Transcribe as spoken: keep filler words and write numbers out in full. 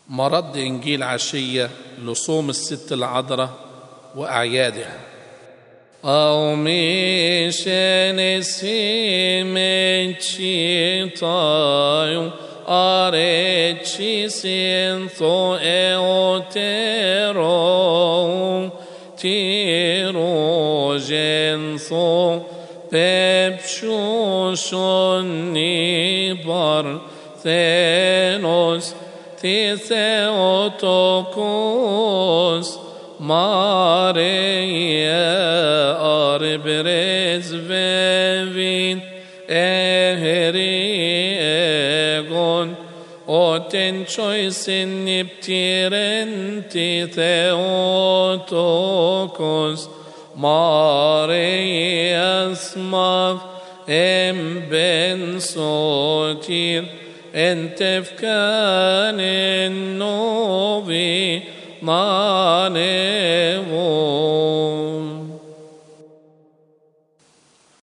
مرد إنجيل عشية لصوم الست العذراء وأعيادها. أو ميشن سيمتشي طايو أريتشي سينثو إوتيرو تيرو جنثو بيبشوشوني بارثينوس تيثيوتوكوس ماريا أربرز فيفين إهريغون أوتنشويس نبتيرن تيثيوتوكوس ماريا اسماف ام بن صوتير انت فكان النوبي مانيو